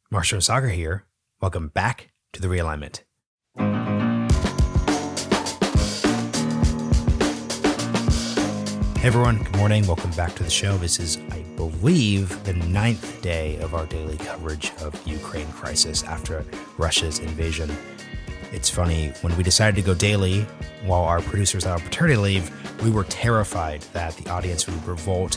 Marshall Sagar here. Welcome back to The Realignment. Hey everyone, good morning. Welcome back to the show. This is, I believe, the 9th day of our daily coverage of Ukraine crisis after Russia's invasion. It's funny, when we decided to go daily while our producers were on paternity leave, we were terrified that the audience would revolt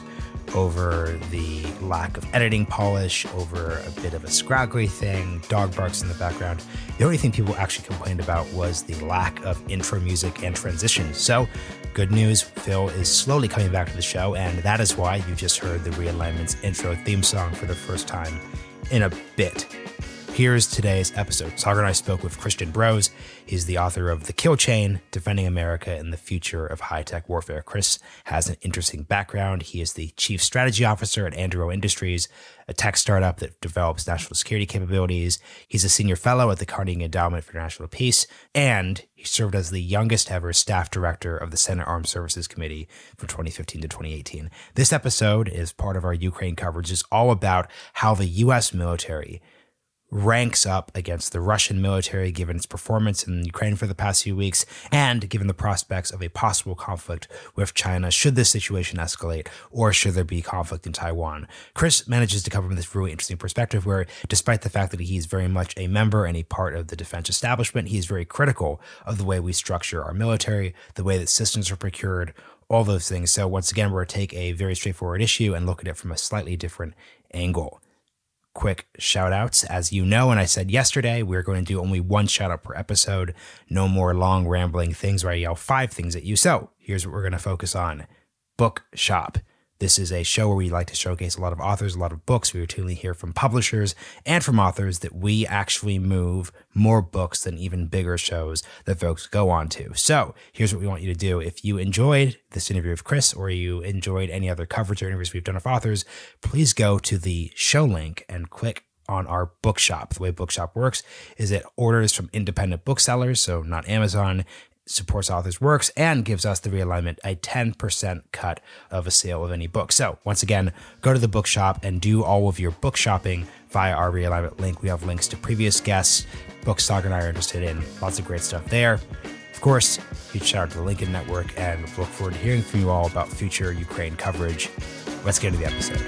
over the lack of editing polish, over a bit of a scraggly thing, dog barks in the background. The only thing people actually complained about was the lack of intro music and transitions. So, good news, Phil is slowly coming back to the show, and that is why you just heard the Realignment's intro theme song for the first time in a bit. Here's today's episode. Sagar and I spoke with Christian Broz. He's the author of The Kill Chain, Defending America in the Future of High-Tech Warfare. Chris has an interesting background. He is the chief strategy officer at Anduril Industries, a tech startup that develops national security capabilities. He's a senior fellow at the Carnegie Endowment for National Peace, and he served as the youngest ever staff director of the Senate Armed Services Committee from 2015 to 2018. This episode is part of our Ukraine coverage. It's all about how the U.S. military ranks up against the Russian military given its performance in Ukraine for the past few weeks and given the prospects of a possible conflict with China should this situation escalate or should there be conflict in Taiwan. Chris manages to cover from this really interesting perspective where, despite the fact that he's very much a member and a part of the defense establishment, he is very critical of the way we structure our military, the way that systems are procured, all those things. So once again, we're going to take a very straightforward issue and look at it from a slightly different angle. Quick shout outs. As you know, and I said yesterday, we're going to do only one shout out per episode. No more long rambling things where I yell 5 things at you. So here's what we're going to focus on. Bookshop. This is a show where we like to showcase a lot of authors, a lot of books. We routinely hear from publishers and from authors that we actually move more books than even bigger shows that folks go on to. So here's what we want you to do. If you enjoyed this interview with Chris or you enjoyed any other coverage or interviews we've done with authors, please go to the show link and click on our bookshop. The way bookshop works is it orders from independent booksellers, so not Amazon, supports authors' works, and gives us, the Realignment, a 10% cut of a sale of any book. So once again, go to the bookshop and do all of your book shopping via our Realignment link. We have links to previous guests, books Sagar and I are interested in, lots of great stuff there. Of course, huge shout out to the Lincoln Network, and look forward to hearing from you all about future Ukraine coverage. Let's get into the episode.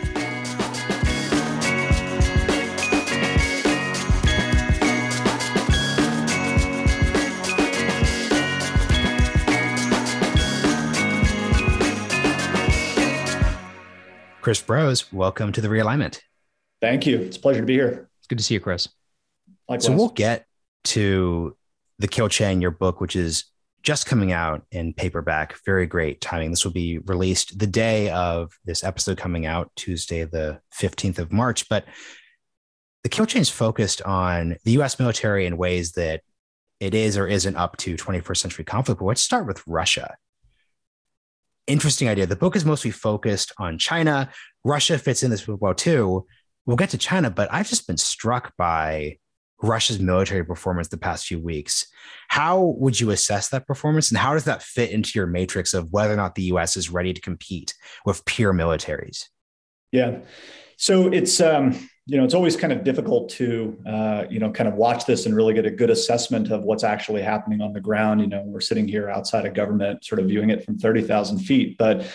Chris Broz, welcome to The Realignment. Thank you. It's a pleasure to be here. It's good to see you, Chris. Likewise. So we'll get to The Kill Chain, your book, which is just coming out in paperback. Very great timing. This will be released the day of this episode coming out, Tuesday, the 15th of March. But The Kill Chain is focused on the U.S. military in ways that it is or isn't up to 21st century conflict. But let's start with Russia. Interesting idea. The book is mostly focused on China. Russia fits in this well too. We'll get to China, but I've just been struck by Russia's military performance the past few weeks. How would you assess that performance, and how does that fit into your matrix of whether or not the U.S. is ready to compete with peer militaries? Yeah. So it's, it's always kind of difficult to, kind of watch this and really get a good assessment of what's actually happening on the ground. We're sitting here outside of government, sort of viewing it from 30,000 feet. But,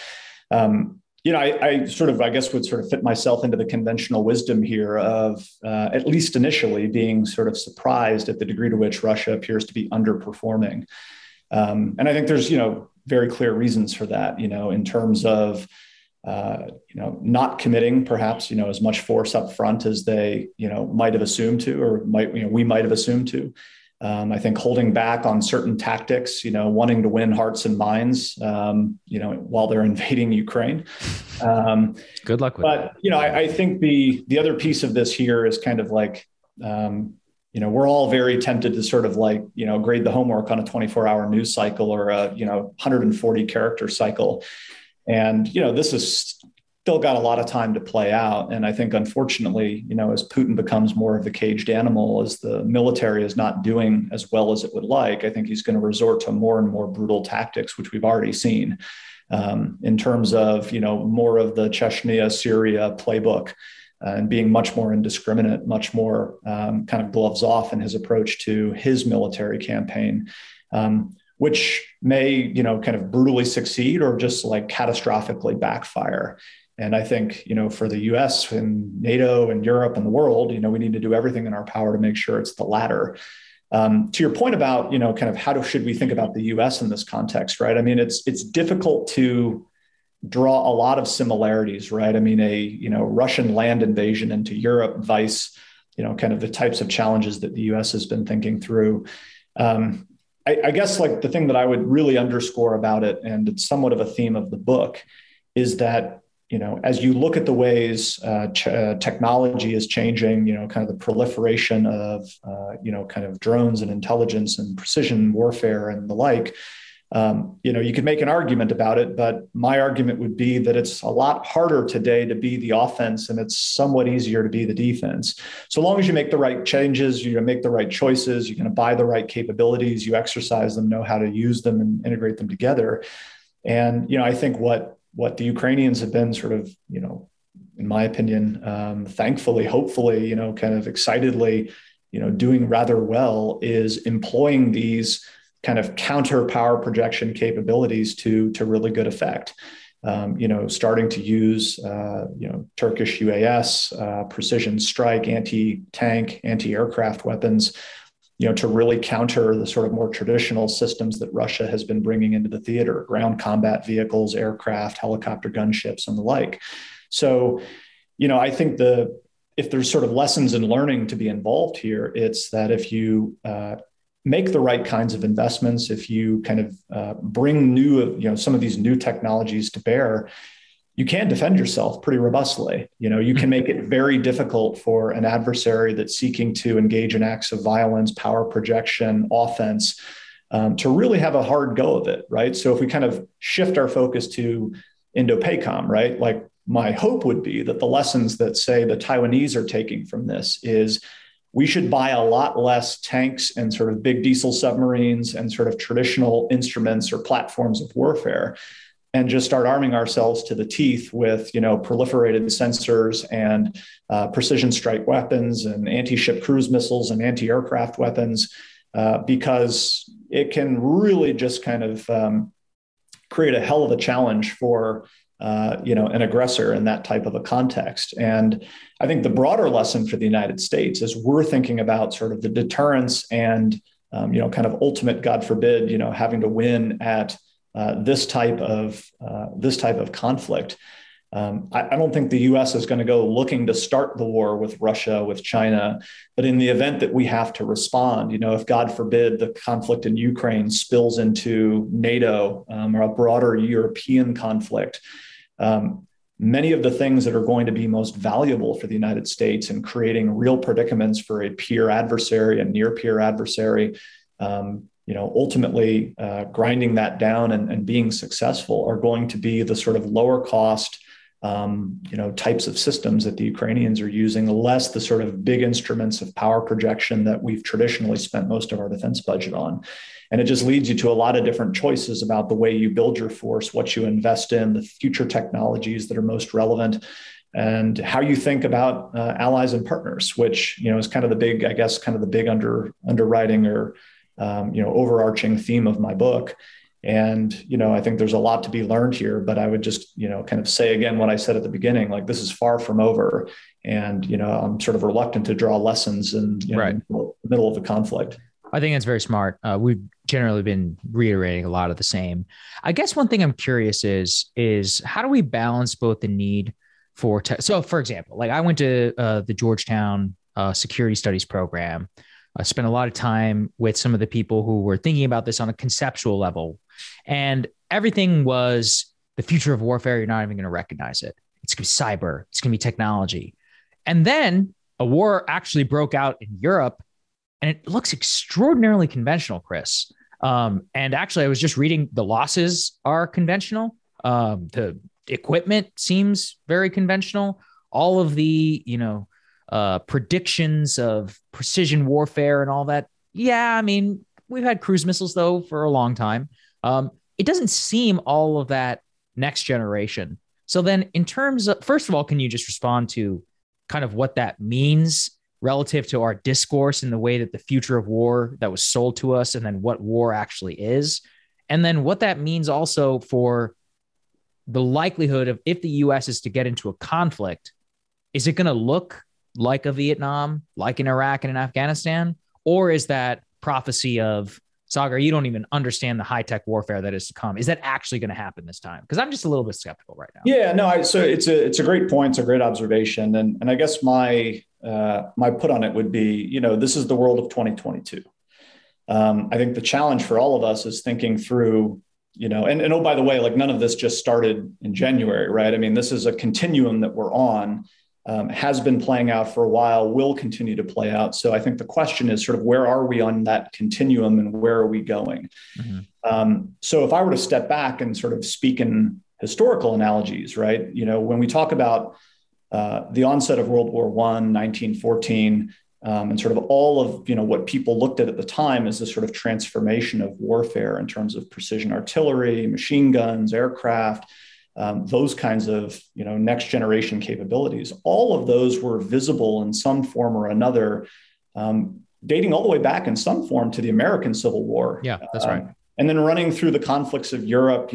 I sort of, I guess, would sort of fit myself into the conventional wisdom here of, at least initially, being sort of surprised at the degree to which Russia appears to be underperforming. And I think there's, very clear reasons for that, in terms of, not committing perhaps, as much force up front as they, might have assumed to, or we might have assumed to. I think holding back on certain tactics, wanting to win hearts and minds, while they're invading Ukraine. Good luck with that. But, I think the other piece of this here is kind of like, we're all very tempted to sort of like, grade the homework on a 24-hour news cycle or a, 140 character cycle. And, this is still got a lot of time to play out. And I think, unfortunately, as Putin becomes more of a caged animal, as the military is not doing as well as it would like, I think he's going to resort to more and more brutal tactics, which we've already seen in terms of, more of the Chechnya, Syria playbook. and being much more indiscriminate, much more kind of gloves off in his approach to his military campaign, which may, kind of brutally succeed or just like catastrophically backfire. And I think, for the US and NATO and Europe and the world, we need to do everything in our power to make sure it's the latter. To your point about, kind of should we think about the US in this context, right? I mean, it's difficult to draw a lot of similarities, right? I mean, Russian land invasion into Europe, vice, kind of the types of challenges that the US has been thinking through. I guess like the thing that I would really underscore about it, and it's somewhat of a theme of the book, is that, as you look at the ways technology is changing, kind of the proliferation of, kind of drones and intelligence and precision warfare and the like, you could make an argument about it, but my argument would be that it's a lot harder today to be the offense and it's somewhat easier to be the defense. So long as you make the right changes, you make the right choices, you're going to buy the right capabilities, you exercise them, know how to use them and integrate them together. And, I think what the Ukrainians have been sort of, in my opinion, thankfully, hopefully, kind of excitedly, doing rather well is employing these kind of counter power projection capabilities to really good effect. Starting to use, Turkish UAS, precision strike, anti-tank, anti-aircraft weapons, to really counter the sort of more traditional systems that Russia has been bringing into the theater, ground combat vehicles, aircraft, helicopter gunships, and the like. So, I think if there's sort of lessons in learning to be involved here, it's that if you make the right kinds of investments, if you kind of bring some of these new technologies to bear, you can defend yourself pretty robustly. You can make it very difficult for an adversary that's seeking to engage in acts of violence, power projection, offense, to really have a hard go of it, right? So if we kind of shift our focus to Indo-PACOM, right? Like my hope would be that the lessons that, say, the Taiwanese are taking from this is we should buy a lot less tanks and sort of big diesel submarines and sort of traditional instruments or platforms of warfare, and just start arming ourselves to the teeth with, proliferated sensors and precision strike weapons and anti-ship cruise missiles and anti-aircraft weapons, because it can really just kind of create a hell of a challenge for an aggressor in that type of a context. And I think the broader lesson for the United States is we're thinking about sort of the deterrence and, kind of ultimate, God forbid, having to win at this type of conflict. I don't think the U.S. is going to go looking to start the war with Russia, with China, but in the event that we have to respond, if God forbid the conflict in Ukraine spills into NATO or a broader European conflict, many of the things that are going to be most valuable for the United States in creating real predicaments for a peer adversary, a near peer adversary, ultimately grinding that down and being successful are going to be the sort of lower cost, types of systems that the Ukrainians are using, less the sort of big instruments of power projection that we've traditionally spent most of our defense budget on. And it just leads you to a lot of different choices about the way you build your force, what you invest in, the future technologies that are most relevant, and how you think about allies and partners, which, is kind of the big, I guess, kind of the big underwriting or, overarching theme of my book. And, I think there's a lot to be learned here, but I would just, kind of say again what I said at the beginning, like this is far from over. And, I'm sort of reluctant to draw lessons in right. the middle of the conflict. I think that's very smart. We've generally been reiterating a lot of the same. I guess one thing I'm curious is how do we balance both the need for so for example, like I went to the Georgetown security studies program. I spent a lot of time with some of the people who were thinking about this on a conceptual level, and everything was the future of warfare. You're not even going to recognize it. It's going to be cyber. It's going to be technology. And then a war actually broke out in Europe, and it looks extraordinarily conventional, Chris. And actually, I was just reading the losses are conventional. The equipment seems very conventional. All of the, predictions of precision warfare and all that. Yeah, I mean, we've had cruise missiles, though, for a long time. It doesn't seem all of that next generation. So then in terms of, first of all, can you just respond to kind of what that means relative to our discourse and the way that the future of war that was sold to us, and then what war actually is, and then what that means also for the likelihood of, if the US is to get into a conflict, is it going to look like a Vietnam, like in Iraq and in Afghanistan? Or is that prophecy of, Sagar, you don't even understand the high-tech warfare that is to come? Is that actually going to happen this time? Because I'm just a little bit skeptical right now. Yeah, no, so it's a great point. It's a great observation. And I guess my put on it would be, this is the world of 2022. I think the challenge for all of us is thinking through, and oh, by the way, like none of this just started in January, right? I mean, this is a continuum that we're on, has been playing out for a while, will continue to play out. So I think the question is sort of, where are we on that continuum and where are we going? Mm-hmm. So if I were to step back and sort of speak in historical analogies, right? When we talk about the onset of World War I, 1914, and sort of all of, what people looked at the time as this sort of transformation of warfare in terms of precision artillery, machine guns, aircraft, those kinds of, next generation capabilities. All of those were visible in some form or another, dating all the way back in some form to the American Civil War. Yeah, that's right. And then running through the conflicts of Europe,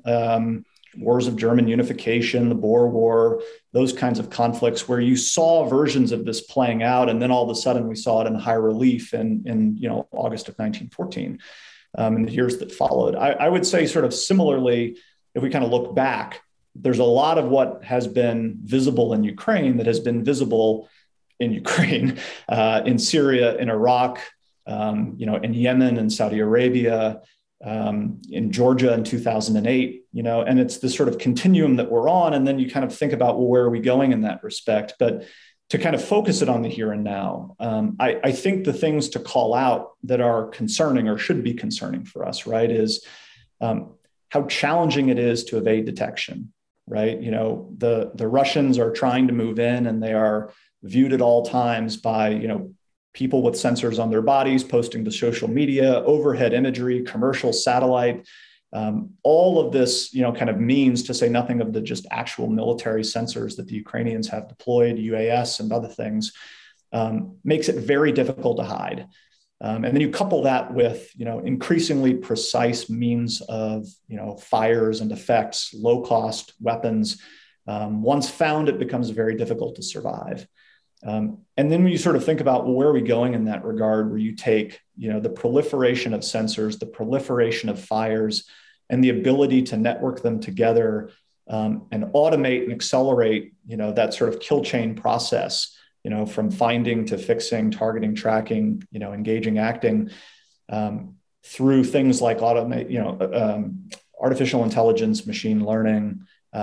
wars of German unification, the Boer War, those kinds of conflicts where you saw versions of this playing out. And then all of a sudden we saw it in high relief in August of 1914, in the years that followed. I would say sort of similarly, if we kind of look back, there's a lot of what has been visible in Ukraine that has been visible in Ukraine, in Syria, in Iraq, in Yemen and Saudi Arabia, in Georgia in 2008, and it's this sort of continuum that we're on. And then you kind of think about, well, where are we going in that respect? But to kind of focus it on the here and now, I think the things to call out that are concerning or should be concerning for us, right, is how challenging it is to evade detection, right? The Russians are trying to move in, and they are viewed at all times by, people with sensors on their bodies posting to social media, overhead imagery, commercial satellite, all of this, kind of means, to say nothing of the just actual military sensors that the Ukrainians have deployed, UAS and other things, makes it very difficult to hide. And then you couple that with, increasingly precise means of, fires and effects, low cost weapons. Once found, it becomes very difficult to survive. And then when you sort of think about, well, where are we going in that regard, where you take, the proliferation of sensors, the proliferation of fires, and the ability to network them together, and automate and accelerate, that sort of kill chain process, from finding to fixing, targeting, tracking, engaging, acting, through things like artificial intelligence, machine learning.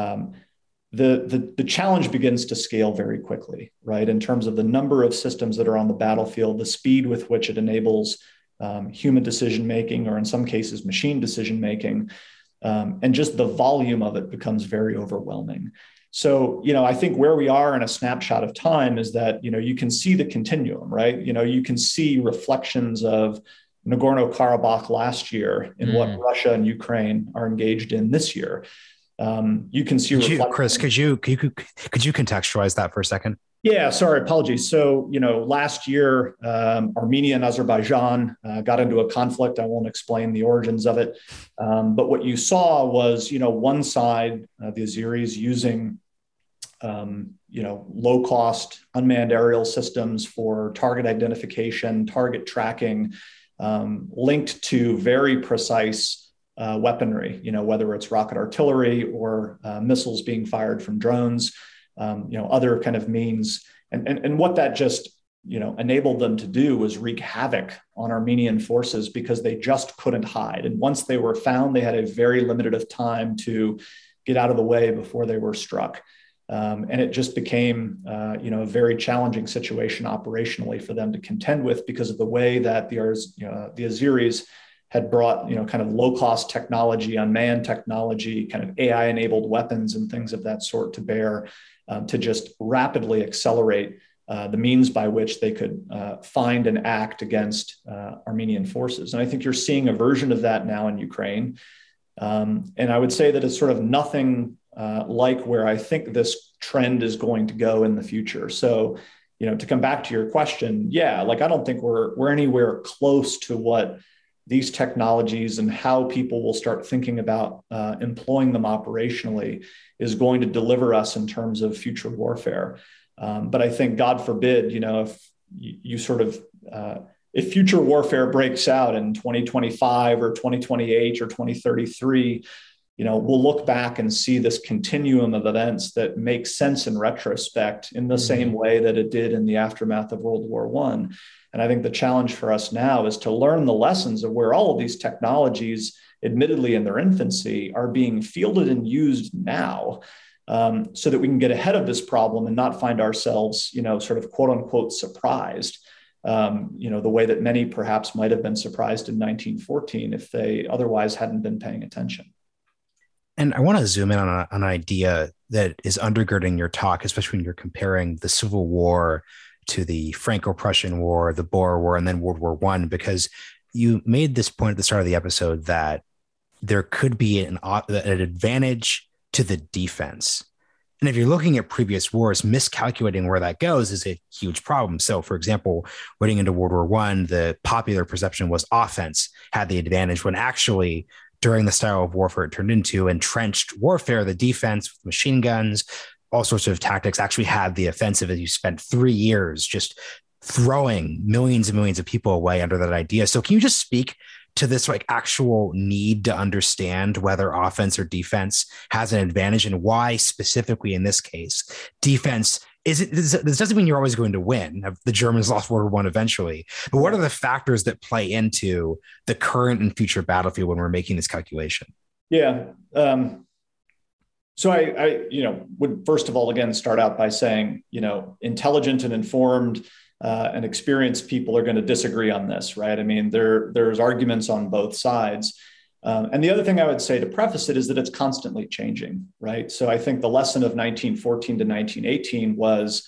The challenge begins to scale very quickly, right? In terms of the number of systems that are on the battlefield, the speed with which it enables human decision-making, or in some cases, machine decision-making, and just the volume of it becomes very overwhelming. So, I think where we are in a snapshot of time is that, you can see the continuum, right? You can see reflections of Nagorno-Karabakh last year in what Russia and Ukraine are engaged in this year. You can see. Chris, could you contextualize that for a second? Yeah, sorry, apologies. So, last year, Armenia and Azerbaijan got into a conflict. I won't explain the origins of it. But what you saw was, one side, the Azeris using, low-cost unmanned aerial systems for target identification, target tracking, linked to very precise weaponry, whether it's rocket artillery or missiles being fired from drones, other kind of means. And what that just, enabled them to do was wreak havoc on Armenian forces, because they just couldn't hide. And once they were found, they had a very limited of time to get out of the way before they were struck. And it just became, a very challenging situation operationally for them to contend with, because of the way that the Azeris had brought, kind of low-cost technology, unmanned technology, kind of AI-enabled weapons and things of that sort to bear, to just rapidly accelerate the means by which they could find and act against Armenian forces. And I think you're seeing a version of that now in Ukraine. And I would say that it's sort of nothing like where I think this trend is going to go in the future. So, to come back to your question, yeah, like I don't think we're anywhere close to what these technologies and how people will start thinking about employing them operationally is going to deliver us in terms of future warfare. But I think, God forbid, if you sort of if future warfare breaks out in 2025 or 2028 or 2033, we'll look back and see this continuum of events that make sense in retrospect in the same way that it did in the aftermath of World War I. And I think the challenge for us now is to learn the lessons of where all of these technologies, admittedly in their infancy, are being fielded and used now, so that we can get ahead of this problem and not find ourselves, sort of quote unquote surprised. The way that many perhaps might have been surprised in 1914 if they otherwise hadn't been paying attention. And I want to zoom in on an idea that is undergirding your talk, especially when you're comparing the Civil War to the Franco-Prussian War, the Boer War, and then World War I, because you made this point at the start of the episode that there could be an advantage to the defense. And if you're looking at previous wars, miscalculating where that goes is a huge problem. So, for example, running into World War I, the popular perception was offense had the advantage when actually during the style of warfare it turned into entrenched warfare, the defense with machine guns, all sorts of tactics actually had the offensive as you spent 3 years just throwing millions and millions of people away under that idea. So can you just speak to this like actual need to understand whether offense or defense has an advantage and why specifically in this case, defense this doesn't mean you're always going to win. The Germans lost World War I eventually, but what are the factors that play into the current and future battlefield when we're making this calculation? Yeah. So I would first of all, again, start out by saying, intelligent and informed and experienced people are going to disagree on this, right? I mean, there's arguments on both sides. And the other thing I would say to preface it is that it's constantly changing, right? So I think the lesson of 1914 to 1918 was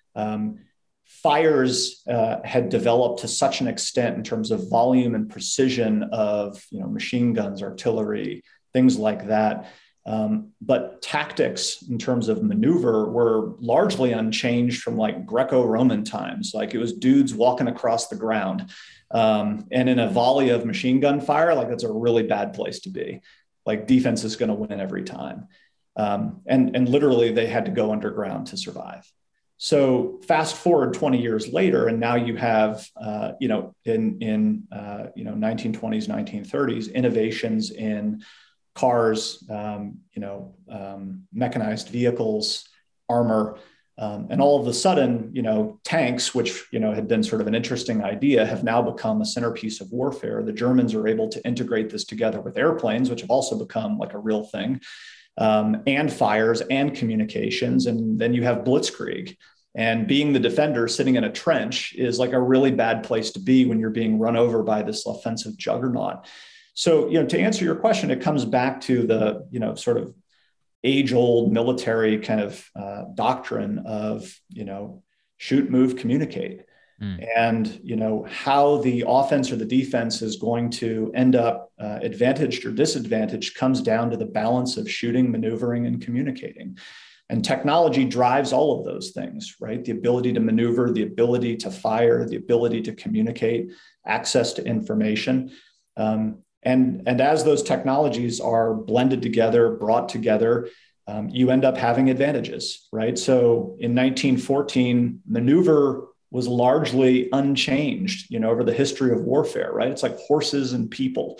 fires had developed to such an extent in terms of volume and precision of, machine guns, artillery, things like that. But tactics in terms of maneuver were largely unchanged from like Greco-Roman times. Like it was dudes walking across the ground. And in a volley of machine gun fire, like that's a really bad place to be. Like defense is going to win every time. And literally they had to go underground to survive. So fast forward 20 years later, and now you have, in 1920s, 1930s, innovations in cars, mechanized vehicles, armor, and all of a sudden, tanks, which, had been sort of an interesting idea, have now become a centerpiece of warfare. The Germans are able to integrate this together with airplanes, which have also become like a real thing, and fires and communications. And then you have blitzkrieg. And being the defender sitting in a trench is like a really bad place to be when you're being run over by this offensive juggernaut. So, to answer your question, it comes back to the, sort of age-old military kind of doctrine of, shoot, move, communicate. And, how the offense or the defense is going to end up advantaged or disadvantaged comes down to the balance of shooting, maneuvering, and communicating. And technology drives all of those things, right? The ability to maneuver, the ability to fire, the ability to communicate, access to information. And as those technologies are blended together, brought together, you end up having advantages, right? So in 1914, maneuver was largely unchanged, over the history of warfare, right? It's like horses and people.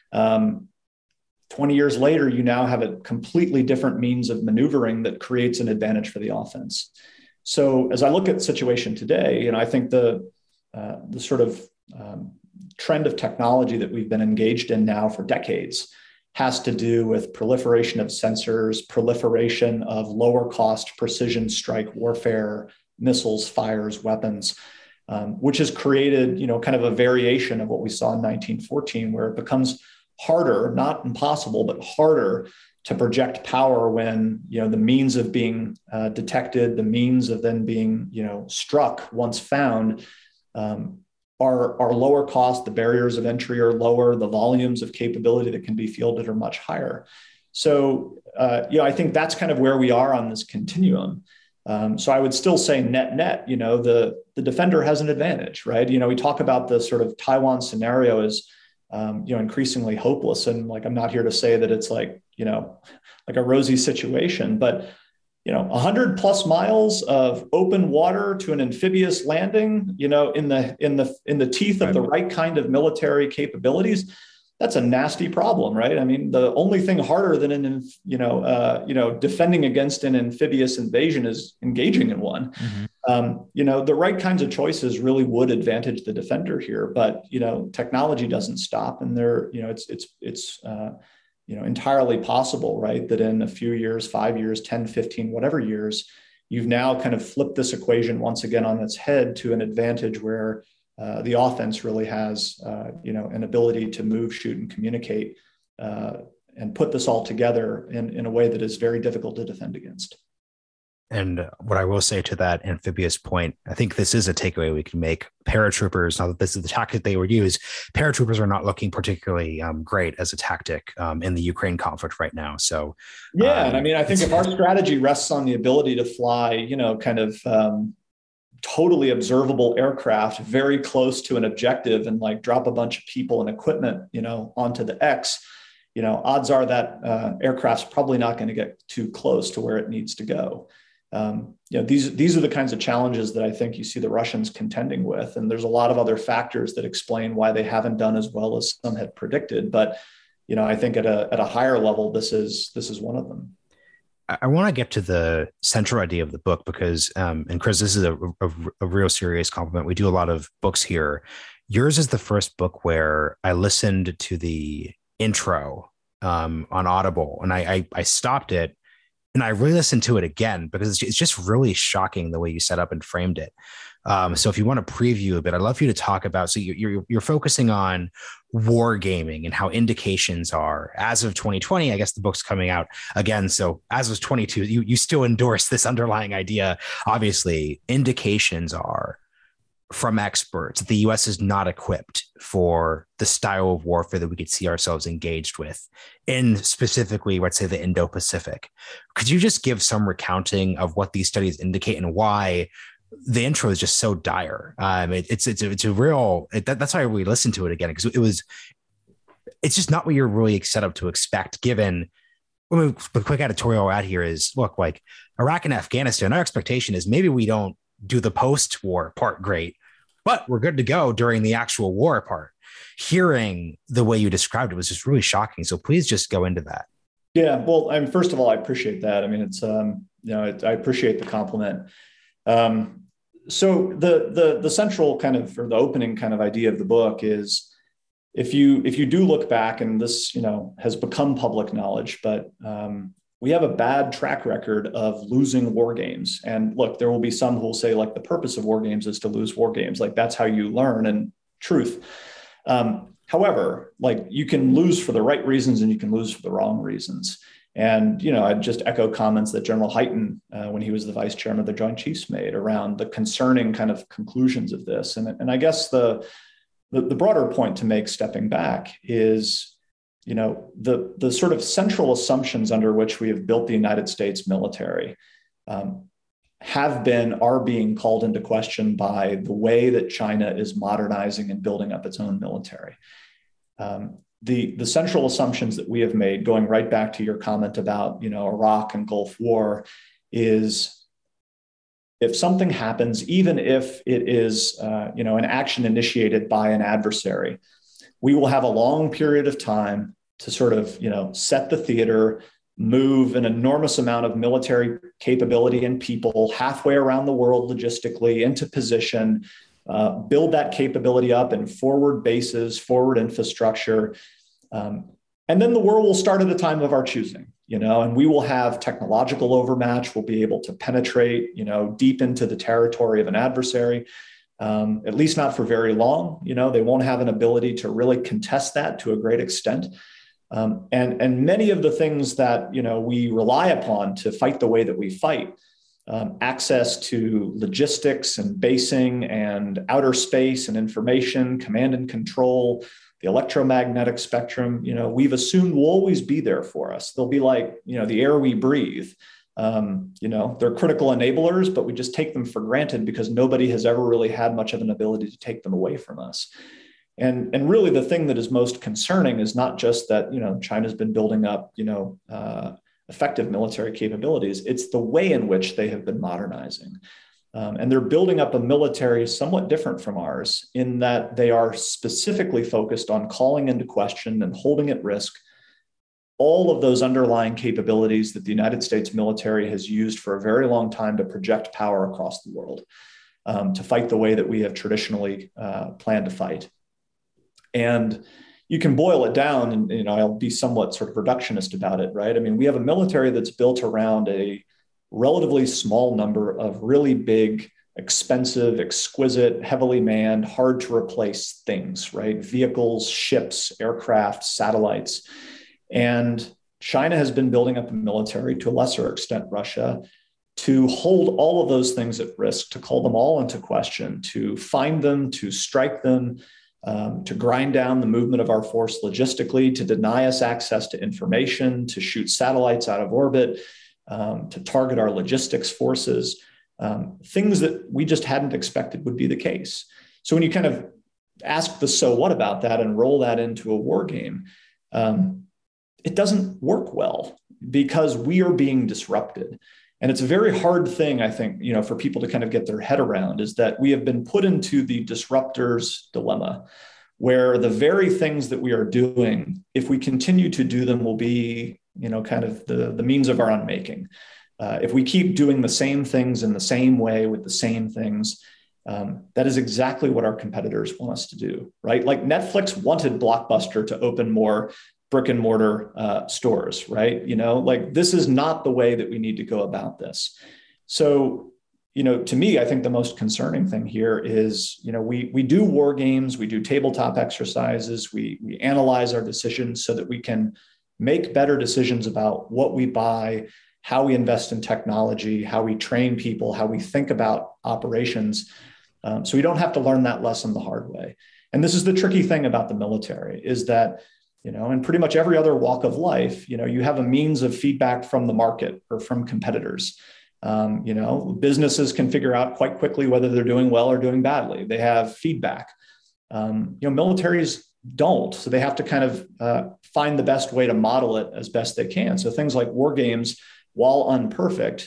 20 years later, you now have a completely different means of maneuvering that creates an advantage for the offense. So as I look at the situation today, I think the sort of trend of technology that we've been engaged in now for decades has to do with proliferation of sensors, proliferation of lower cost precision strike warfare, missiles, fires, weapons, which has created, kind of a variation of what we saw in 1914, where it becomes harder, not impossible, but harder to project power when, the means of being detected, the means of then being, struck once found, are lower cost, the barriers of entry are lower, the volumes of capability that can be fielded are much higher. So, I think that's kind of where we are on this continuum. So I would still say net, the defender has an advantage, right? We talk about the sort of Taiwan scenario as, increasingly hopeless. And like, I'm not here to say that it's like a rosy situation, but 100 plus miles of open water to an amphibious landing, in the teeth of the right kind of military capabilities, that's a nasty problem, right? I mean, the only thing harder than defending against an amphibious invasion is engaging in one. Mm-hmm. The right kinds of choices really would advantage the defender here, but technology doesn't stop, and it's entirely possible, right, that in a few years, 5 years, 10, 15, whatever years, you've now kind of flipped this equation once again on its head to an advantage where the offense really has, an ability to move, shoot, and communicate, and put this all together in a way that is very difficult to defend against. And what I will say to that amphibious point, I think this is a takeaway we can make. Paratroopers, now that this is the tactic they would use, paratroopers are not looking particularly great as a tactic in the Ukraine conflict right now. So, and I mean, I think if our strategy rests on the ability to fly, totally observable aircraft very close to an objective and like drop a bunch of people and equipment, onto the X, odds are that aircraft's probably not going to get too close to where it needs to go. These are the kinds of challenges that I think you see the Russians contending with. And there's a lot of other factors that explain why they haven't done as well as some had predicted. But, I think at a higher level, this is one of them. I want to get to the central idea of the book because, and Chris, this is a real serious compliment. We do a lot of books here. Yours is the first book where I listened to the intro on Audible, and I stopped it and I re-listened to it again because it's just really shocking the way you set up and framed it. So if you want to preview a bit, I'd love for you to talk about, so you're focusing on war gaming and how indications are as of 2020, I guess the book's coming out again. So as of 22, you still endorse this underlying idea. Obviously, indications are from experts that the US is not equipped for the style of warfare that we could see ourselves engaged with in specifically, let's say, the Indo-Pacific. Could you just give some recounting of what these studies indicate and why the intro is just so dire? It's a real, that's why we listened to it again, because it's just not what you're really set up to expect, given. The quick editorial out here is, look, like Iraq and Afghanistan, our expectation is maybe we don't do the post-war part great, but we're good to go during the actual war part. Hearing the way you described it was just really shocking. So please just go into that. Yeah, well, first of all, I appreciate that. I mean, it's, I appreciate the compliment. So the central kind of, or the opening kind of idea of the book is, if you do look back, and this, has become public knowledge, but we have a bad track record of losing war games. And look, there will be some who will say, like, the purpose of war games is to lose war games. Like, that's how you learn. And truth. However, like, you can lose for the right reasons and you can lose for the wrong reasons. And, I'd just echo comments that General Hyten, when he was the vice chairman of the Joint Chiefs, made around the concerning kind of conclusions of this. And I guess the broader point to make, stepping back, is, the sort of central assumptions under which we have built the United States military are being called into question by the way that China is modernizing and building up its own military. The central assumptions that we have made, going right back to your comment about, Iraq and Gulf War, is if something happens, even if it is, an action initiated by an adversary, we will have a long period of time to sort of, set the theater, move an enormous amount of military capability and people halfway around the world logistically into position, build that capability up in forward bases, forward infrastructure. And then the war will start at a time of our choosing, and we will have technological overmatch. We'll be able to penetrate, deep into the territory of an adversary, at least not for very long. They won't have an ability to really contest that to a great extent. And many of the things that, we rely upon to fight the way that we fight, access to logistics and basing and outer space and information, command and control, the electromagnetic spectrum, we've assumed will always be there for us. They'll be like, the air we breathe. They're critical enablers, but we just take them for granted because nobody has ever really had much of an ability to take them away from us. And really the thing that is most concerning is not just that, China's been building up, effective military capabilities. It's the way in which they have been modernizing. And they're building up a military somewhat different from ours in that they are specifically focused on calling into question and holding at risk all of those underlying capabilities that the United States military has used for a very long time to project power across the world, to fight the way that we have traditionally planned to fight. And you can boil it down, and I'll be somewhat sort of reductionist about it, right? I mean, we have a military that's built around a relatively small number of really big, expensive, exquisite, heavily manned, hard to replace things, right? Vehicles, ships, aircraft, satellites. And China has been building up a military, to a lesser extent, Russia, to hold all of those things at risk, to call them all into question, to find them, to strike them, to grind down the movement of our force logistically, to deny us access to information, to shoot satellites out of orbit, to target our logistics forces, things that we just hadn't expected would be the case. So when you kind of ask the so what about that and roll that into a war game, it doesn't work well because we are being disrupted. And it's a very hard thing, I think, for people to kind of get their head around, is that we have been put into the disruptor's dilemma, where the very things that we are doing, if we continue to do them, will be, kind of the means of our unmaking. If we keep doing the same things in the same way with the same things, that is exactly what our competitors want us to do, right? Like Netflix wanted Blockbuster to open more brick and mortar stores, right? Like this is not the way that we need to go about this. So, to me, I think the most concerning thing here is, we do war games, we do tabletop exercises, we analyze our decisions so that we can make better decisions about what we buy, how we invest in technology, how we train people, how we think about operations. So we don't have to learn that lesson the hard way. And this is the tricky thing about the military, is that in pretty much every other walk of life, you have a means of feedback from the market or from competitors. Businesses can figure out quite quickly whether they're doing well or doing badly. They have feedback. Militaries don't. So they have to kind of find the best way to model it as best they can. So things like war games, while imperfect,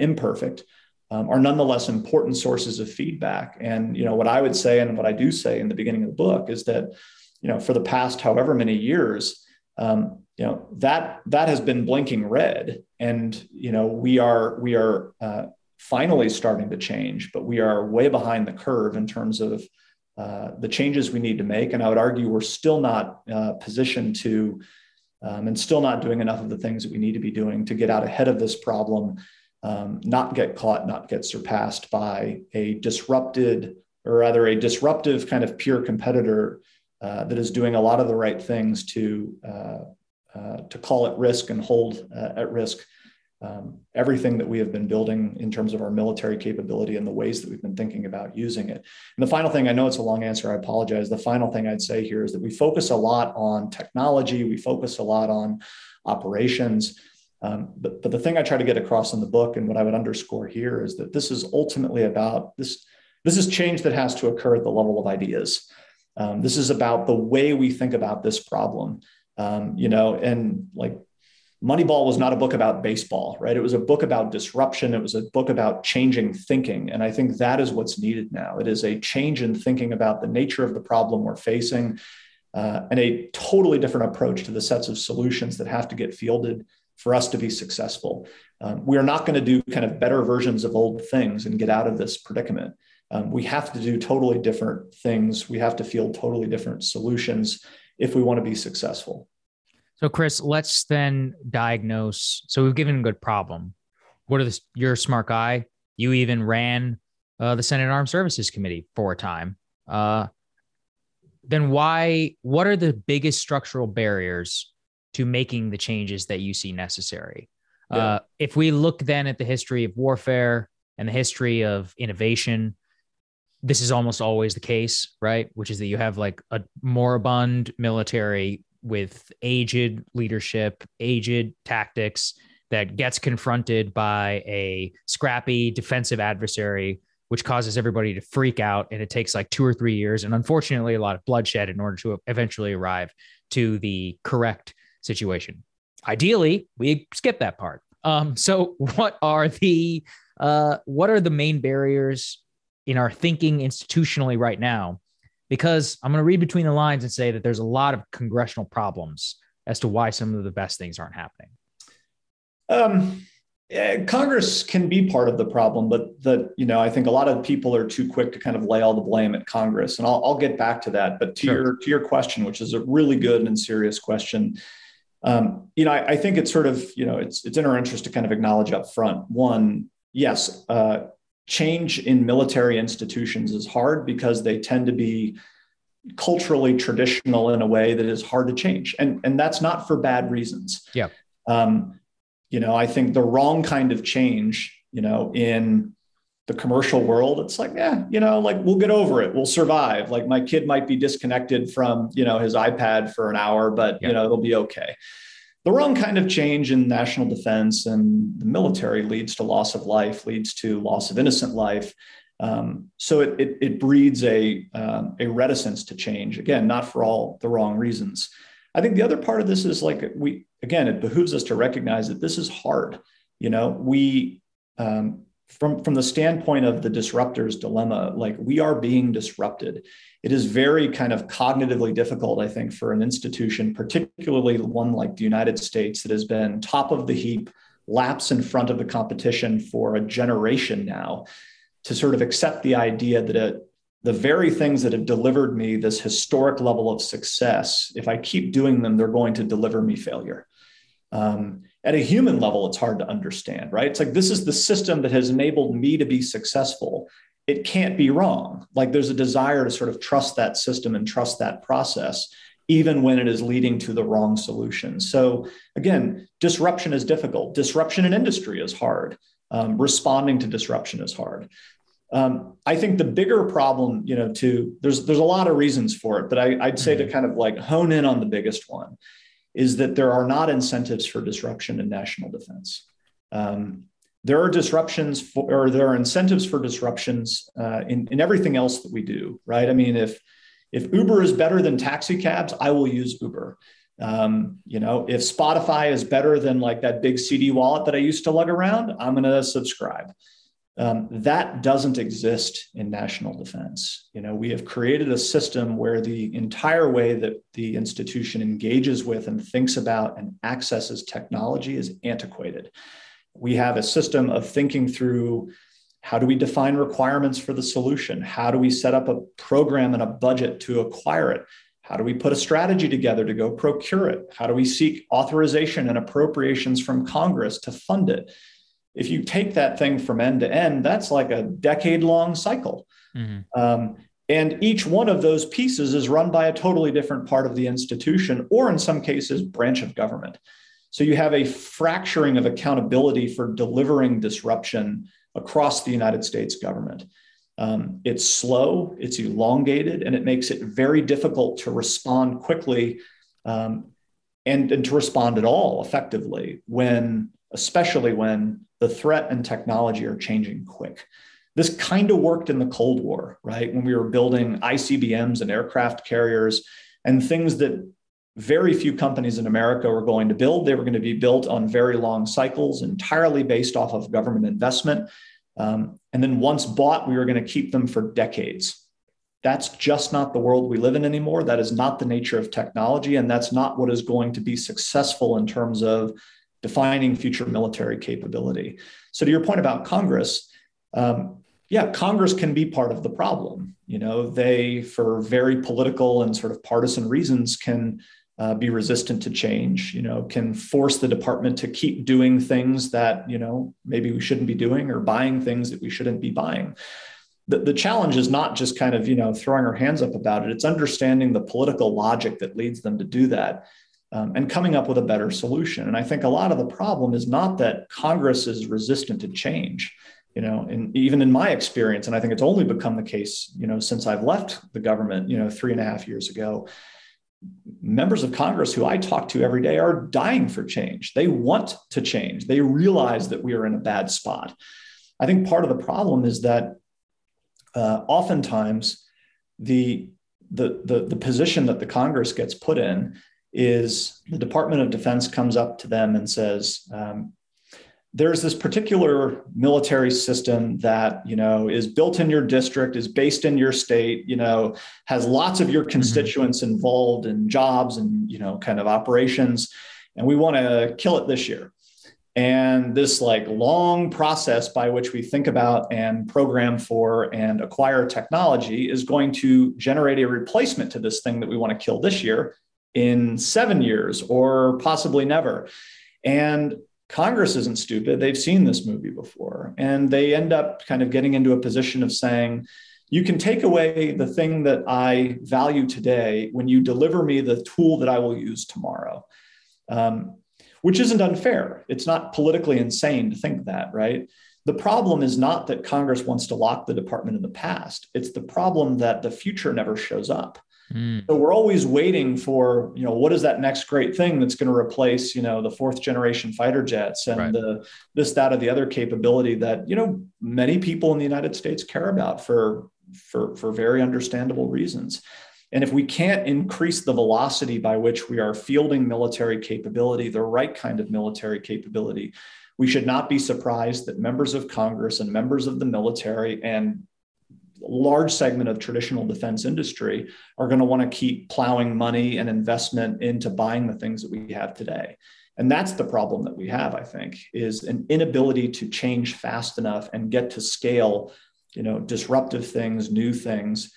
are nonetheless important sources of feedback. And, what I would say, and what I do say in the beginning of the book, is that for the past however many years, that has been blinking red, and we are finally starting to change, but we are way behind the curve in terms of the changes we need to make. And I would argue we're still not positioned to, and still not doing enough of the things that we need to be doing to get out ahead of this problem, not get caught, not get surpassed by a disruptive kind of peer competitor that is doing a lot of the right things to call at risk and hold at risk everything that we have been building in terms of our military capability and the ways that we've been thinking about using it. And the final thing, I know it's a long answer, I apologize. The final thing I'd say here is that we focus a lot on technology, we focus a lot on operations. But the thing I try to get across in the book, and what I would underscore here, is that this is ultimately about this is change that has to occur at the level of ideas. This is about the way we think about this problem, and like Moneyball was not a book about baseball, right? It was a book about disruption. It was a book about changing thinking. And I think that is what's needed now. It is a change in thinking about the nature of the problem we're facing, and a totally different approach to the sets of solutions that have to get fielded for us to be successful. We are not going to do kind of better versions of old things and get out of this predicament. We have to do totally different things. We have to field totally different solutions if we want to be successful. So, Chris, let's then diagnose. So we've given a good problem. You're a smart guy. You even ran the Senate Armed Services Committee for a time. Then what are the biggest structural barriers to making the changes that you see necessary? Yeah. If we look then at the history of warfare and the history of innovation, this is almost always the case, right? Which is that you have like a moribund military with aged leadership, aged tactics that gets confronted by a scrappy defensive adversary, which causes everybody to freak out. And it takes like 2 or 3 years. And unfortunately, a lot of bloodshed in order to eventually arrive to the correct situation. Ideally, we skip that part. So what are the main barriers in our thinking institutionally right now? Because I'm going to read between the lines and say that there's a lot of congressional problems as to why some of the best things aren't happening. Congress can be part of the problem, but I think a lot of people are too quick to kind of lay all the blame at Congress, and I'll get back to that. But to your question, which is a really good and serious question, I think it's sort of it's in our interest to kind of acknowledge up front. One, yes, change in military institutions is hard because they tend to be culturally traditional in a way that is hard to change, and that's not for bad reasons. Yeah. I think the wrong kind of change, in the commercial world, it's like, we'll get over it. We'll survive. Like my kid might be disconnected from, his iPad for an hour, but, it'll be okay. The wrong kind of change in national defense and the military leads to loss of life, leads to loss of innocent life. So it breeds a reticence to change. Again, not for all the wrong reasons. I think the other part of this is it behooves us to recognize that this is hard. From the standpoint of the disruptor's dilemma, we are being disrupted. It is very kind of cognitively difficult, I think, for an institution, particularly one like the United States that has been top of the heap, laps in front of the competition for a generation now, to sort of accept the idea that the very things that have delivered me this historic level of success, if I keep doing them, they're going to deliver me failure. At a human level, it's hard to understand, right? It's like, this is the system that has enabled me to be successful. It can't be wrong. There's a desire to sort of trust that system and trust that process, even when it is leading to the wrong solution. So again, disruption is difficult. Disruption in industry is hard. Responding to disruption is hard. I think the bigger problem, there's a lot of reasons for it, but I'd say to kind of hone in on the biggest one is that there are not incentives for disruption in national defense. There are there are incentives for disruptions in everything else that we do, right? I mean, if Uber is better than taxi cabs, I will use Uber. If Spotify is better than that big CD wallet that I used to lug around, I'm going to subscribe. That doesn't exist in national defense. We have created a system where the entire way that the institution engages with and thinks about and accesses technology is antiquated. We have a system of thinking through, how do we define requirements for the solution? How do we set up a program and a budget to acquire it? How do we put a strategy together to go procure it? How do we seek authorization and appropriations from Congress to fund it? If you take that thing from end to end, that's like a decade-long cycle. Mm-hmm. And each one of those pieces is run by a totally different part of the institution, or in some cases, branch of government. So you have a fracturing of accountability for delivering disruption across the United States government. It's slow, it's elongated, and it makes it very difficult to respond quickly and to respond at all effectively, especially when the threat and technology are changing quick. This kind of worked in the Cold War, right? When we were building ICBMs and aircraft carriers and things that very few companies in America were going to build. They were going to be built on very long cycles, entirely based off of government investment. And then once bought, we were going to keep them for decades. That's just not the world we live in anymore. That is not the nature of technology. And that's not what is going to be successful in terms of defining future military capability. So to your point about Congress, Congress can be part of the problem. They, for very political and sort of partisan reasons, can be resistant to change, can force the department to keep doing things that, maybe we shouldn't be doing, or buying things that we shouldn't be buying. The challenge is not just kind of, throwing our hands up about it. It's understanding the political logic that leads them to do that. And coming up with a better solution. And I think a lot of the problem is not that Congress is resistant to change. and even in my experience, and I think it's only become the case, since I've left the government, 3.5 years ago, members of Congress who I talk to every day are dying for change. They want to change. They realize that we are in a bad spot. I think part of the problem is that oftentimes the position that the Congress gets put in is the Department of Defense comes up to them and says, there's this particular military system that, is built in your district, is based in your state, has lots of your constituents involved in jobs and, kind of operations. And we want to kill it this year. And this long process by which we think about and program for and acquire technology is going to generate a replacement to this thing that we want to kill this year in 7 years or possibly never. And Congress isn't stupid. They've seen this movie before, and they end up kind of getting into a position of saying, you can take away the thing that I value today when you deliver me the tool that I will use tomorrow, which isn't unfair. It's not politically insane to think that, right? The problem is not that Congress wants to lock the department in the past. It's the problem that the future never shows up. So we're always waiting for, what is that next great thing that's going to replace, the fourth generation fighter jets and this, that, or the other capability that, many people in the United States care about for very understandable reasons. And if we can't increase the velocity by which we are fielding military capability, the right kind of military capability, we should not be surprised that members of Congress and members of the military and large segment of traditional defense industry are going to want to keep plowing money and investment into buying the things that we have today. And that's the problem that we have, I think, is an inability to change fast enough and get to scale, disruptive things, new things.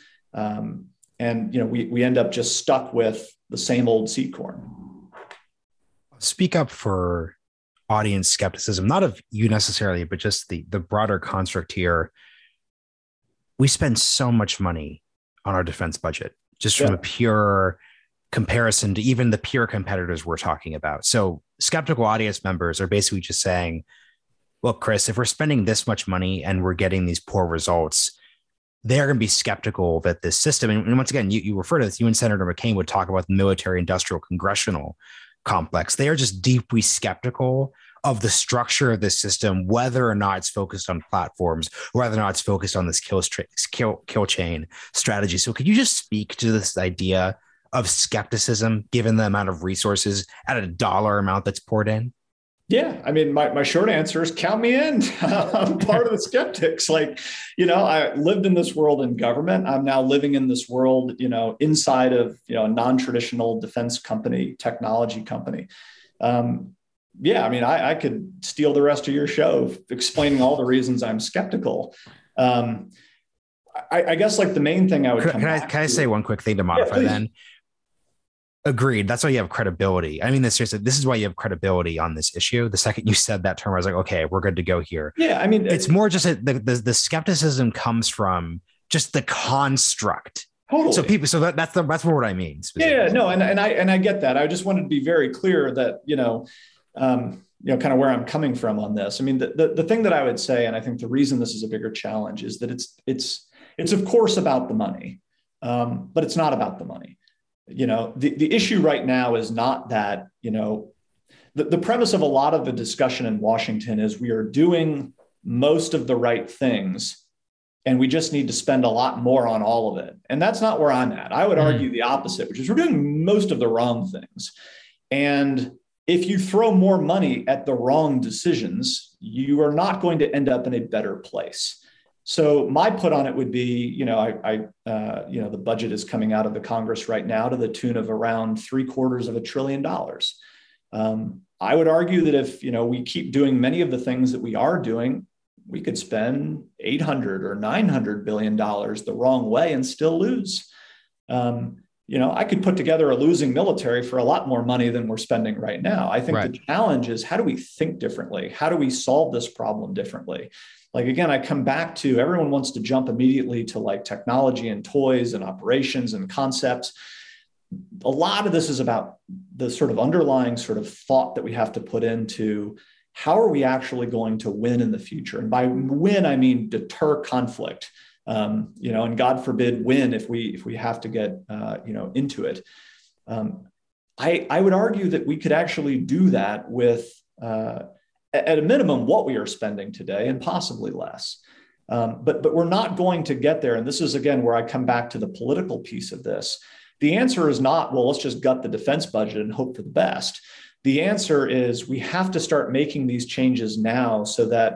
We end up just stuck with the same old seed corn. Speak up for audience skepticism, not of you necessarily, but just the broader construct here. We spend so much money on our defense budget, just from a pure comparison to even the peer competitors we're talking about. So skeptical audience members are basically just saying, look, Chris, if we're spending this much money and we're getting these poor results, they're going to be skeptical that this system, and once again, you refer to this, you and Senator McCain would talk about the military industrial congressional complex. They are just deeply skeptical of the structure of this system, whether or not it's focused on platforms, whether or not it's focused on this kill chain strategy. So could you just speak to this idea of skepticism, given the amount of resources at a dollar amount that's poured in? Yeah. I mean, my short answer is count me in. I'm part of the skeptics. I lived in this world in government. I'm now living in this world, inside of, a non-traditional defense company, technology company. I could steal the rest of your show explaining all the reasons I'm skeptical. I guess the main thing I would can I say one quick thing to modify then? Agreed. That's why you have credibility. I mean, this is why you have credibility on this issue. The second you said that term, I was like, okay, we're good to go here. Yeah. I mean, it's more just the skepticism comes from just the construct. Totally. So that's what I mean. Yeah, no. And I get that. I just wanted to be very clear that, kind of where I'm coming from on this. I mean, the thing that I would say, and I think the reason this is a bigger challenge is that it's of course about the money, but it's not about the money. The issue right now is not that, the premise of a lot of the discussion in Washington is we are doing most of the right things and we just need to spend a lot more on all of it. And that's not where I'm at. I would argue the opposite, which is we're doing most of the wrong things. And if you throw more money at the wrong decisions, you are not going to end up in a better place. So my put on it would be, the budget is coming out of the Congress right now to the tune of around $750 billion. I would argue that if, we keep doing many of the things that we are doing, we could spend $800 or $900 billion the wrong way and still lose. I could put together a losing military for a lot more money than we're spending right now. I think the challenge is, how do we think differently? How do we solve this problem differently? Again, I come back to everyone wants to jump immediately to technology and toys and operations and concepts. A lot of this is about the sort of underlying sort of thought that we have to put into, how are we actually going to win in the future? And by win, I mean deter conflict. And God forbid win if we have to get into it. I would argue that we could actually do that with, at a minimum, what we are spending today and possibly less. But we're not going to get there. And this is, again, where I come back to the political piece of this. The answer is not, well, let's just gut the defense budget and hope for the best. The answer is we have to start making these changes now so that,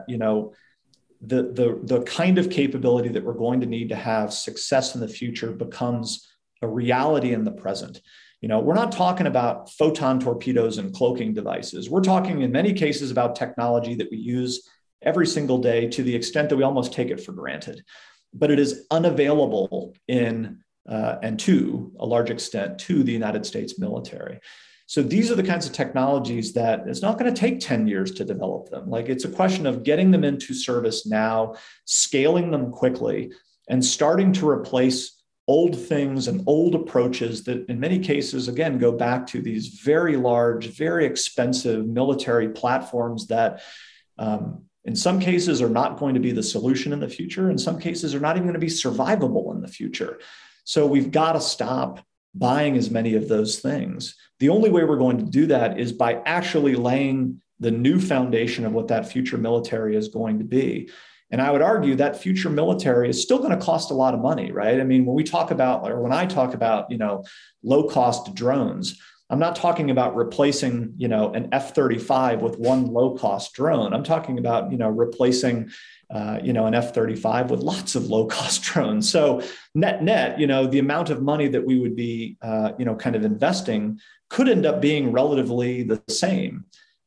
the kind of capability that we're going to need to have success in the future becomes a reality in the present. We're not talking about photon torpedoes and cloaking devices. We're talking in many cases about technology that we use every single day to the extent that we almost take it for granted. But it is unavailable and to a large extent to the United States military. So these are the kinds of technologies that it's not going to take 10 years to develop them. Like, it's a question of getting them into service now, scaling them quickly, and starting to replace old things and old approaches that in many cases, again, go back to these very large, very expensive military platforms that in some cases are not going to be the solution in the future. In some cases are not even going to be survivable in the future. So we've got to stop buying as many of those things. The only way we're going to do that is by actually laying the new foundation of what that future military is going to be. And I would argue that future military is still going to cost a lot of money, right? I mean, when I talk about, low-cost drones, I'm not talking about replacing, an F-35 with one low-cost drone. I'm talking about, replacing, an F-35 with lots of low-cost drones. So net, the amount of money that we would be, kind of investing could end up being relatively the same.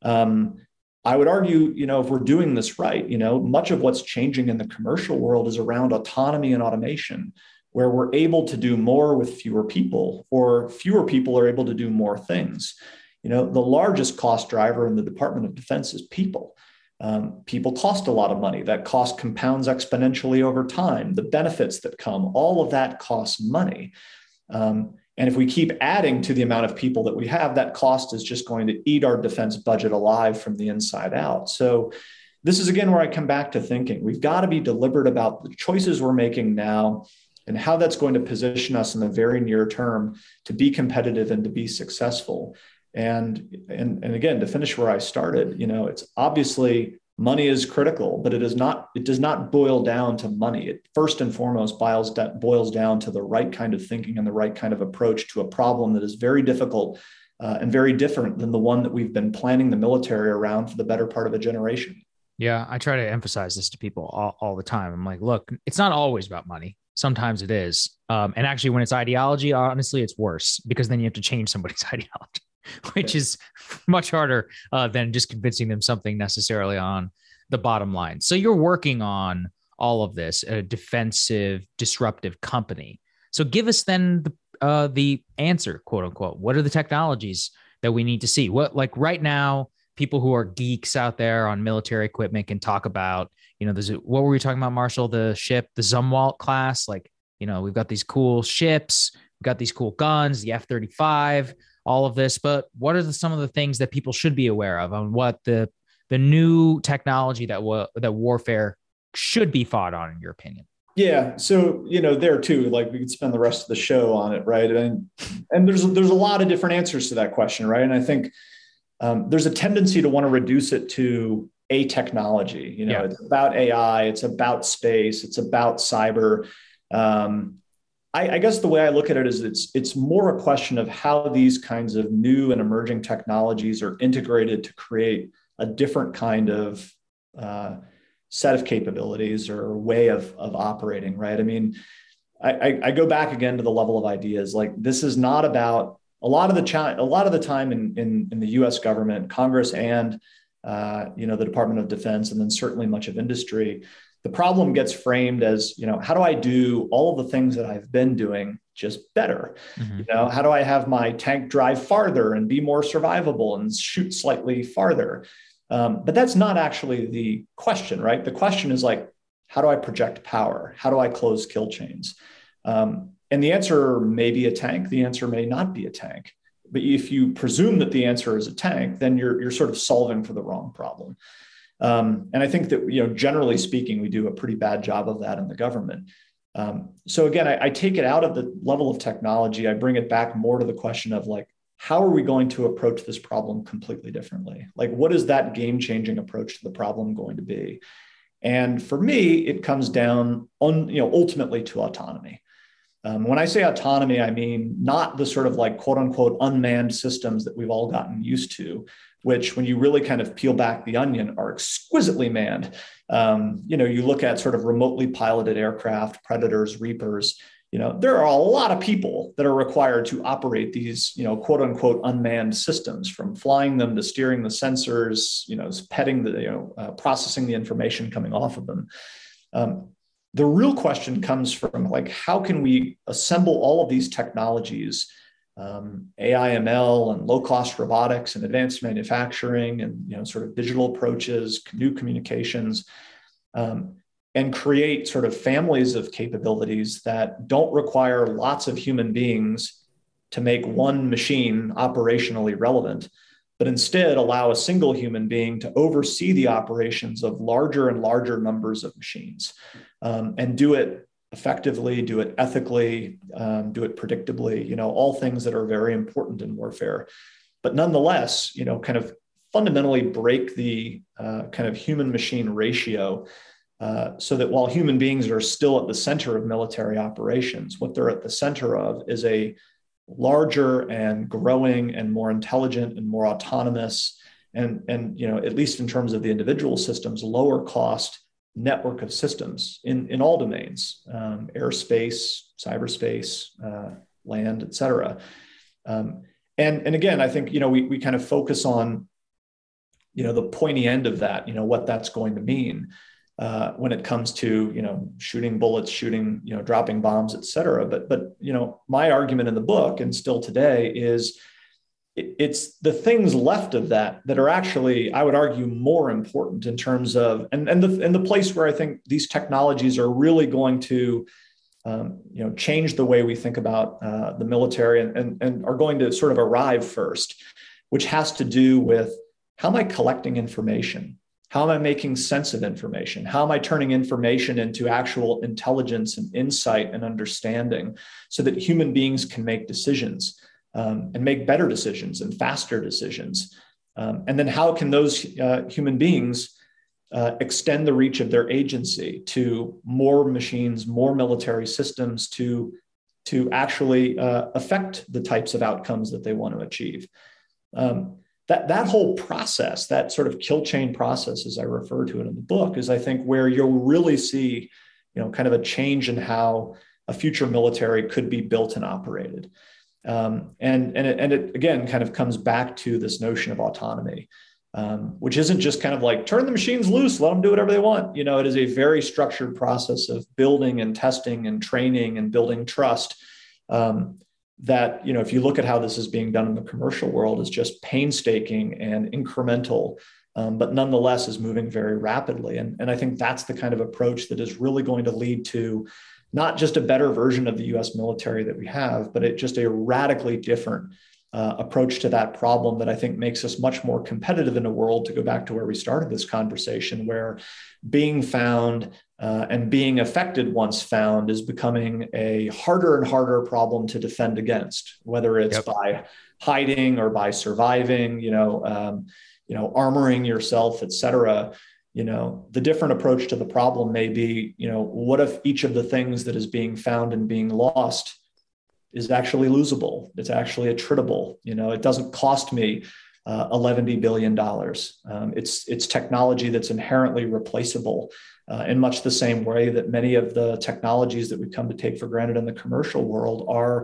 I would argue, if we're doing this right, much of what's changing in the commercial world is around autonomy and automation, where we're able to do more with fewer people, or fewer people are able to do more things. The largest cost driver in the Department of Defense is people. People cost a lot of money. That cost compounds exponentially over time. The benefits that come, all of that costs money. And if we keep adding to the amount of people that we have, that cost is just going to eat our defense budget alive from the inside out. So this is, again, where I come back to thinking we've got to be deliberate about the choices we're making now and how that's going to position us in the very near term to be competitive and to be successful. And again, to finish where I started, it's obviously money is critical, but it does not boil down to money. It first and foremost boils down to the right kind of thinking and the right kind of approach to a problem that is very difficult and very different than the one that we've been planning the military around for the better part of a generation. Yeah, I try to emphasize this to people all the time. I'm like, look, it's not always about money. Sometimes it is. And actually, when it's ideology, honestly, it's worse because then you have to change somebody's ideology, which is much harder than just convincing them something necessarily on the bottom line. So you're working on all of this, a defensive, disruptive company. So give us then the answer, quote unquote. What are the technologies that we need to see? What, like right now, people who are geeks out there on military equipment can talk about, what were we talking about, Marshall? The ship, the Zumwalt class, we've got these cool ships, we've got these cool guns, the F-35, all of this. But what are some of the things that people should be aware of on what the new technology that warfare should be fought on, in your opinion? Yeah. So, there too, we could spend the rest of the show on it. Right. And there's a lot of different answers to that question. Right. And I think there's a tendency to want to reduce it to a technology. It's about AI, it's about space, it's about cyber. I guess the way I look at it is it's more a question of how these kinds of new and emerging technologies are integrated to create a different kind of set of capabilities or way of operating, right? I mean, I go back again to the level of ideas. Like, this is not about a lot of the time in the U.S. government, Congress, and the Department of Defense, and then certainly much of industry. The problem gets framed as, how do I do all of the things that I've been doing just better? Mm-hmm. How do I have my tank drive farther and be more survivable and shoot slightly farther? But that's not actually the question, right? The question is how do I project power? How do I close kill chains? And the answer may be a tank. The answer may not be a tank. but if you presume that the answer is a tank, then you're sort of solving for the wrong problem. And I think that, generally speaking, we do a pretty bad job of that in the government. So again, I take it out of the level of technology. I bring it back more to the question of like, how are we going to approach this problem completely differently? Like, what is that game-changing approach to the problem going to be? And for me, it comes down ultimately to autonomy. When I say autonomy, I mean not the sort of like quote unquote unmanned systems that we've all gotten used to, which when you really kind of peel back the onion are exquisitely manned. You look at sort of remotely piloted aircraft, Predators, Reapers, there are a lot of people that are required to operate these, quote unquote unmanned systems, from flying them to steering the sensors, petting processing the information coming off of them. The real question comes from like, how can we assemble all of these technologies, AI, ML, and low-cost robotics and advanced manufacturing and sort of digital approaches, new communications, and create sort of families of capabilities that don't require lots of human beings to make one machine operationally relevant, but instead allow a single human being to oversee the operations of larger and larger numbers of machines, and do it effectively, do it ethically, do it predictably, all things that are very important in warfare. But nonetheless, kind of fundamentally break the kind of human machine ratio, so that while human beings are still at the center of military operations, what they're at the center of is a larger and growing and more intelligent and more autonomous and at least in terms of the individual systems, lower cost network of systems in all domains, airspace, cyberspace, land, et cetera. And again, I think, we kind of focus on, the pointy end of that, what that's going to mean when it comes to, shooting bullets, dropping bombs, et cetera. But my argument in the book and still today is it's the things left of that are actually, I would argue, more important in terms of, and the place where I think these technologies are really going to, change the way we think about the military and are going to sort of arrive first, which has to do with how am I collecting information? How am I making sense of information? How am I turning information into actual intelligence and insight and understanding so that human beings can make decisions? And make better decisions and faster decisions. And then how can those human beings extend the reach of their agency to more machines, more military systems to actually affect the types of outcomes that they want to achieve? That whole process, that sort of kill chain process, as I refer to it in the book, is I think where you'll really see, kind of a change in how a future military could be built and operated. And it again kind of comes back to this notion of autonomy, which isn't just kind of like turn the machines loose, let them do whatever they want. It is a very structured process of building and testing and training and building trust. That, if you look at how this is being done in the commercial world, is just painstaking and incremental, but nonetheless is moving very rapidly. And I think that's the kind of approach that is really going to lead to not just a better version of the US military that we have, but just a radically different approach to that problem that I think makes us much more competitive in a world, to go back to where we started this conversation, where being found and being affected once found is becoming a harder and harder problem to defend against, whether it's by hiding or by surviving, armoring yourself, et cetera. The different approach to the problem may be, what if each of the things that is being found and being lost is actually losable? It's actually attritable. It doesn't cost me $11 billion. It's technology that's inherently replaceable in much the same way that many of the technologies that we've come to take for granted in the commercial world are,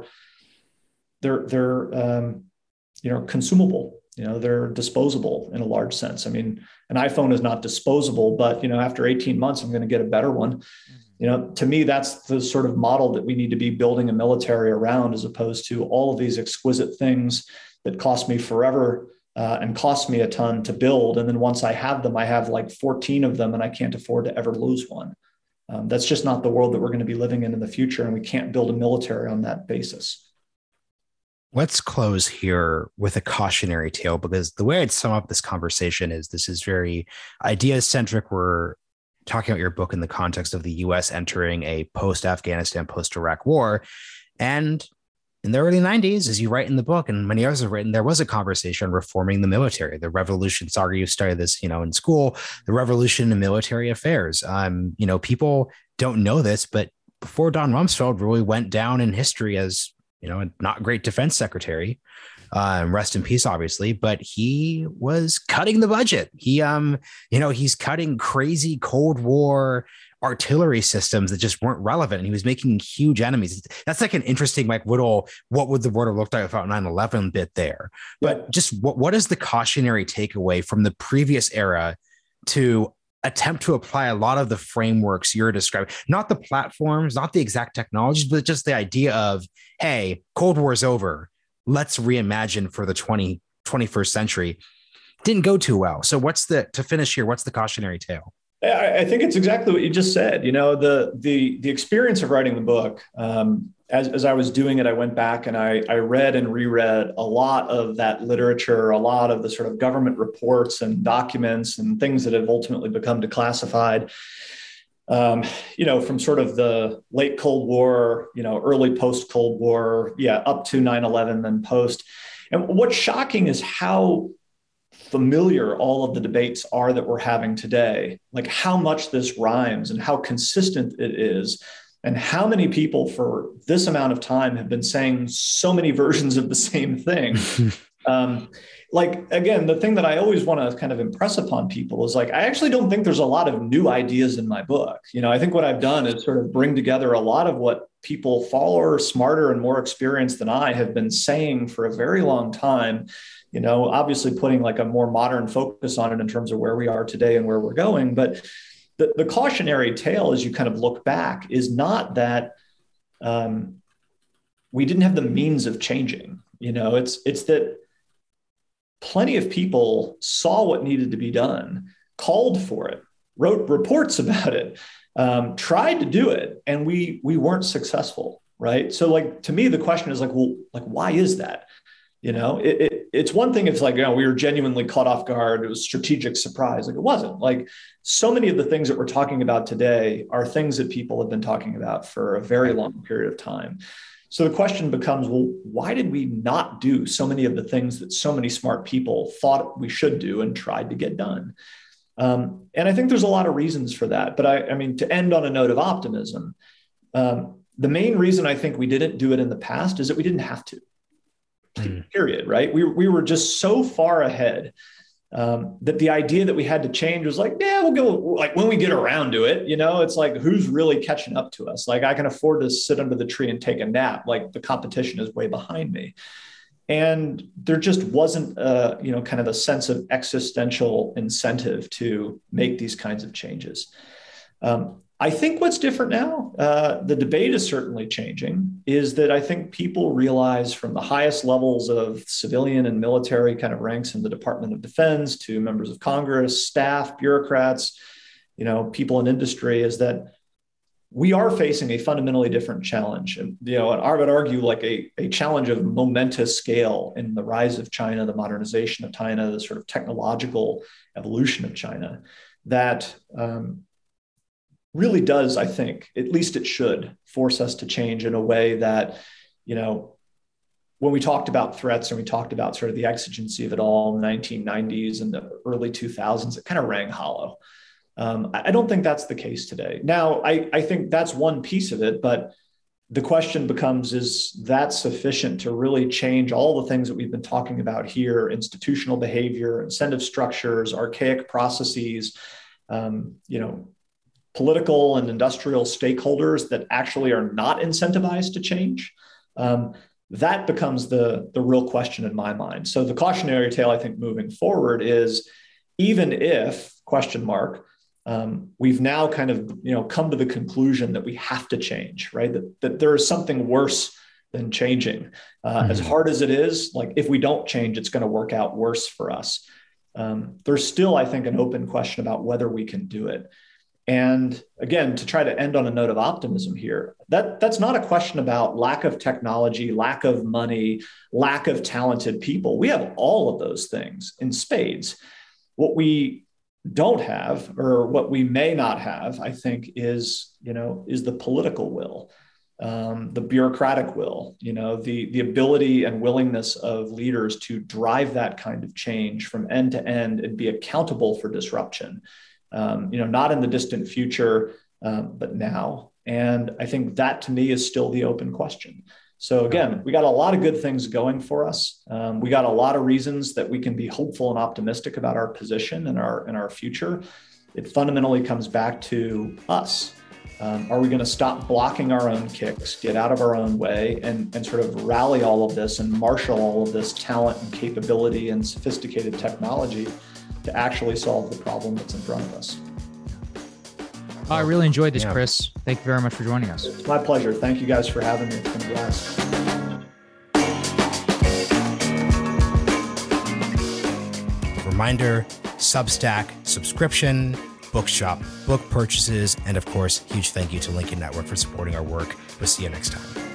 they're consumable. They're disposable in a large sense. I mean, an iPhone is not disposable, but, after 18 months, I'm going to get a better one. To me, that's the sort of model that we need to be building a military around, as opposed to all of these exquisite things that cost me forever and cost me a ton to build. And then once I have them, I have like 14 of them and I can't afford to ever lose one. That's just not the world that we're going to be living in the future. And we can't build a military on that basis. Let's close here with a cautionary tale, because the way I'd sum up this conversation is this is very idea centric. We're talking about your book in the context of the US entering a post Afghanistan, post Iraq war. And in the early 90s, as you write in the book, and many others have written, there was a conversation on reforming the military, the revolution. Sorry, you studied this, in school, the revolution in military affairs. People don't know this, but before Don Rumsfeld really went down in history as, a not great defense secretary, rest in peace, obviously, but he was cutting the budget. He's cutting crazy Cold War artillery systems that just weren't relevant. And he was making huge enemies. That's like an interesting, little, what would the world have looked like without 9/11 bit there. But just what is the cautionary takeaway from the previous era to attempt to apply a lot of the frameworks you're describing, not the platforms, not the exact technologies, but just the idea of, hey, Cold War is over. Let's reimagine for the 21st century. Didn't go too well. So to finish here, what's the cautionary tale? I think it's exactly what you just said. The experience of writing the book, as I was doing it, I went back and I read and reread a lot of that literature, a lot of the sort of government reports and documents and things that have ultimately become declassified, from sort of the late Cold War, early post-Cold War, up to 9/11, then post. And what's shocking is how familiar all of the debates are that we're having today, like how much this rhymes and how consistent it is, and how many people for this amount of time have been saying so many versions of the same thing. Again, the thing that I always want to kind of impress upon people is I actually don't think there's a lot of new ideas in my book. I think what I've done is sort of bring together a lot of what people far smarter and more experienced than I have been saying for a very long time. Obviously putting a more modern focus on it in terms of where we are today and where we're going. But the cautionary tale, as you kind of look back, is not that we didn't have the means of changing. It's that plenty of people saw what needed to be done, called for it, wrote reports about it, tried to do it, and we weren't successful, right? So to me, the question is why is that? It's one thing if we were genuinely caught off guard, it was strategic surprise. It wasn't. So many of the things that we're talking about today are things that people have been talking about for a very long period of time. So the question becomes, why did we not do so many of the things that so many smart people thought we should do and tried to get done? And I think there's a lot of reasons for that. But I mean, to end on a note of optimism, the main reason I think we didn't do it in the past is that we didn't have to. Period. Right. We were just so far ahead that the idea that we had to change was we'll go when we get around to it. It's who's really catching up to us? I can afford to sit under the tree and take a nap. The competition is way behind me. And there just wasn't kind of a sense of existential incentive to make these kinds of changes. I think what's different now, the debate is certainly changing, is that I think people realize from the highest levels of civilian and military kind of ranks in the Department of Defense to members of Congress, staff, bureaucrats, people in industry, is that we are facing a fundamentally different challenge. And, I would argue a challenge of momentous scale in the rise of China, the modernization of China, the sort of technological evolution of China that, really does, I think, at least it should force us to change in a way that, when we talked about threats and we talked about sort of the exigency of it all in the 1990s and the early 2000s, it kind of rang hollow. I don't think that's the case today. Now, I think that's one piece of it, but the question becomes, is that sufficient to really change all the things that we've been talking about here, institutional behavior, incentive structures, archaic processes, political and industrial stakeholders that actually are not incentivized to change? That becomes the real question in my mind. So the cautionary tale, I think, moving forward is, even if, we've now kind of, come to the conclusion that we have to change, right? That there is something worse than changing. As hard as it is, if we don't change, it's going to work out worse for us. There's still, I think, an open question about whether we can do it. And again, to try to end on a note of optimism here, that's not a question about lack of technology, lack of money, lack of talented people. We have all of those things in spades. What we don't have, or what we may not have, I think, is the political will, the bureaucratic will, the ability and willingness of leaders to drive that kind of change from end to end and be accountable for disruption. Not in the distant future, but now. And I think that, to me, is still the open question. So again, we got a lot of good things going for us. We got a lot of reasons that we can be hopeful and optimistic about our position and our future. It fundamentally comes back to us. Are we going to stop blocking our own kicks, get out of our own way, and sort of rally all of this and marshal all of this talent and capability and sophisticated technology to actually solve the problem that's in front of us? I really enjoyed this, Chris. Thank you very much for joining us. It's my pleasure. Thank you guys for having me. It's been a blast. Reminder, Substack subscription, Bookshop book purchases, and of course, huge thank you to Lincoln Network for supporting our work. We'll see you next time.